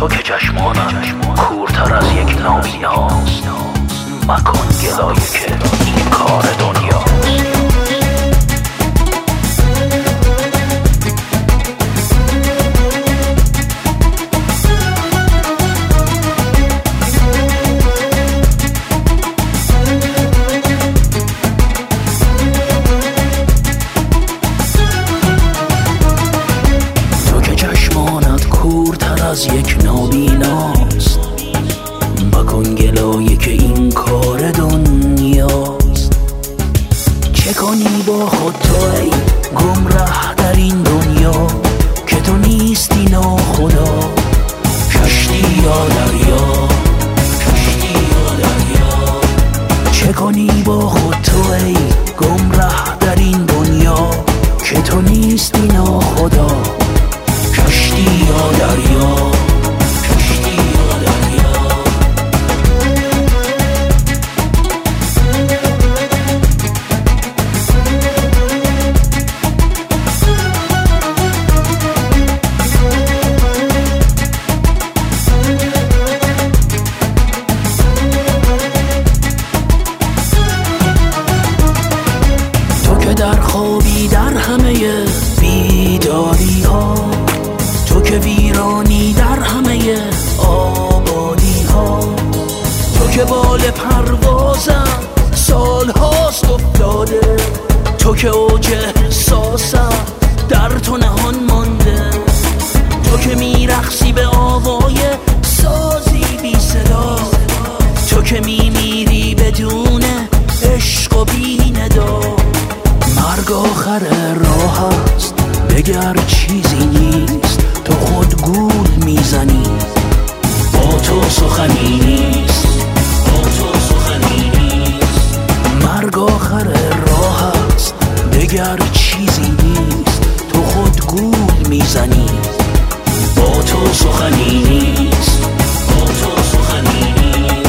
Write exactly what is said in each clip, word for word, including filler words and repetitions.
تو که چشمانت کورتر از یک نابیناست، مکن گلایه که این کار دنیاست. از یک نابیناست، مکن گلایه که این کار دنیاست. چه کنی با خود تو ای گمره در این دنیا، که تو نیستی ناخدا. کشتی یا دریا، کشتی یا دریا. چه کنی با خود تو ای گمره در این دنیا، که تو نیستی ناخدا. کشتی یا دریا، کشتی یا دریا. تو که در خوابی در همه بیداری ها، تو که ویرانی در همه آبادی ها. تو که بال پروازم سال هاست افتاده، تو که اوج احساسم در تو نهان مانده. تو که میرقصی به آوای سازی بی صدا، تو که میمیری بدون عشق و بی ندا. مرگ آخر راه است دگر چیزی نیست، تو خود گول میزنی با تو سخنی نیست، با تو سخنی نیست. مرگ آخر راه است دگر چیزی نیست، تو خود گول میزنی با تو سخنی نیست، با تو سخنی نیست.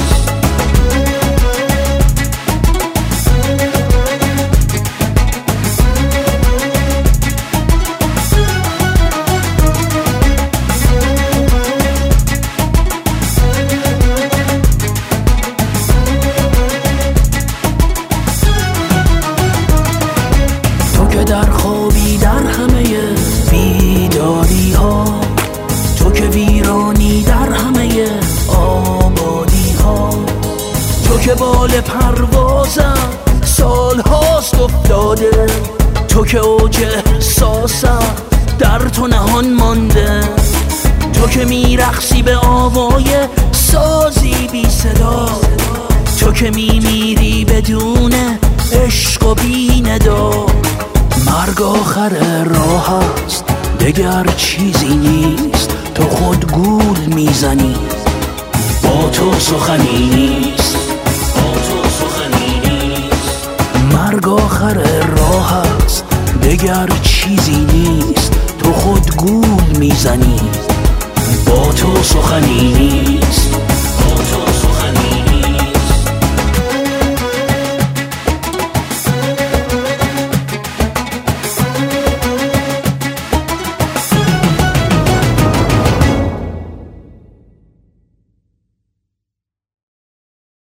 در خوابی در همه بیداری ها، تو که ویرانی در همه آبادی ها. تو که بال پروازم سال هاست افتاده، تو که اوج احساسم در تو نهان مانده. تو که میرقصی به آوای سازی بی صدا، تو که میمیری بدون عشق و بی ندا. مرگ آخر راه است دگر چیزی نیست، تو خود گول میزنی با تو سخنی نیست، با تو سخنی نیست. مرگ آخر راه است دگر چیزی نیست، تو خود گول میزنی با تو سخنی نیست.